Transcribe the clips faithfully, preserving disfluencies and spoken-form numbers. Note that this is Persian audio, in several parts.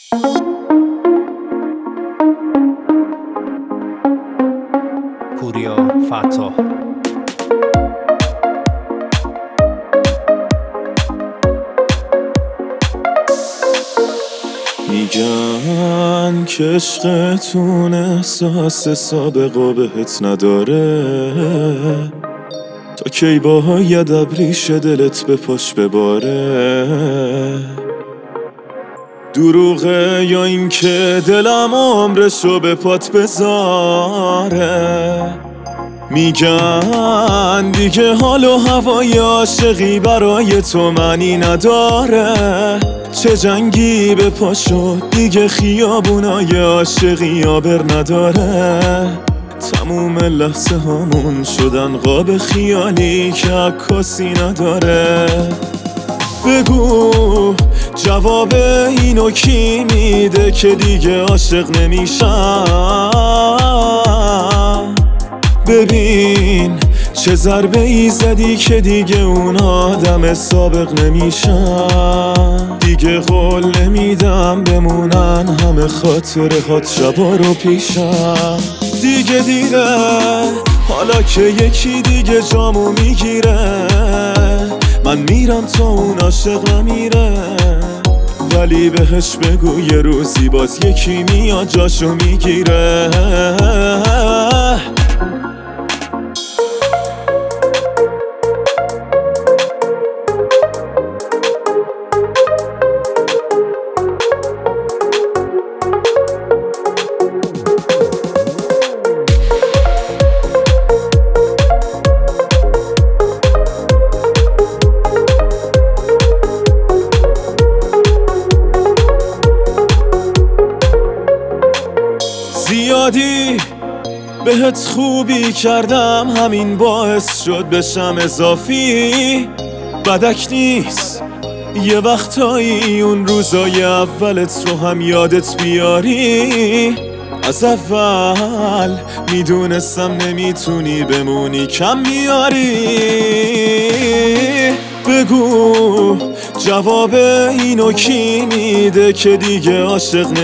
پوریا فتاح. میگن که عشقتون احساس سابقه بهت نداره، تا کی باید ابریش دلت به پاش بباره. دروغه یا این که دلم عمرشو به پات بذاره. میگن دیگه حال و هوای عاشقی برای تو معنی نداره. چه جنگی به پا شد دیگه خیابونای عاشقی آبر نداره. تموم لحظه هامون شدن قاب خیالی که عکاسی نداره. بگو جواب اینو کی میده که دیگه عاشق نمیشم؟ ببین چه ضربه ای زدی که دیگه اون آدم سابق نمیشم. دیگه قول نمیدم بمونن همه خاطره هات شبا رو پیشم. دیگه دیره حالا که یکی دیگه جامو میگیره. من میرم تا اون عاشق نمیره، ولی بهش بگو یه روزی باز یکی میاد جاشو میگیره. زیادی بهت خوبی کردم، همین باعث شد بشم اضافی. بدک نیست یه وقتایی اون روزای اولت رو هم یادت بیاری. از اول میدونستم نمیتونی بمونی کم میاری. بگو جواب اینو کی میده که دیگه عاشق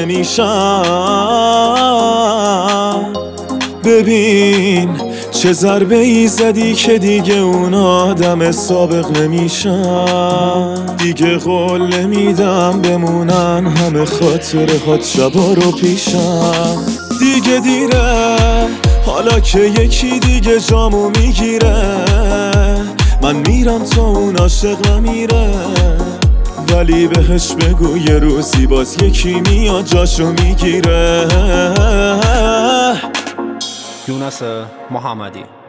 نمیشم؟ ببین چه ضربه ای زدی که دیگه اون آدم سابق نمیشم. دیگه قول نمیدم بمونن همه خاطره هات شبا رو پیشم. دیگه دیره حالا که یکی دیگه جامو میگیره. من میرم تا اون عاشق نمیره، ولی بهش بگو یه روزی باز یکی میاد جاشو میگیره. یونس محمدی.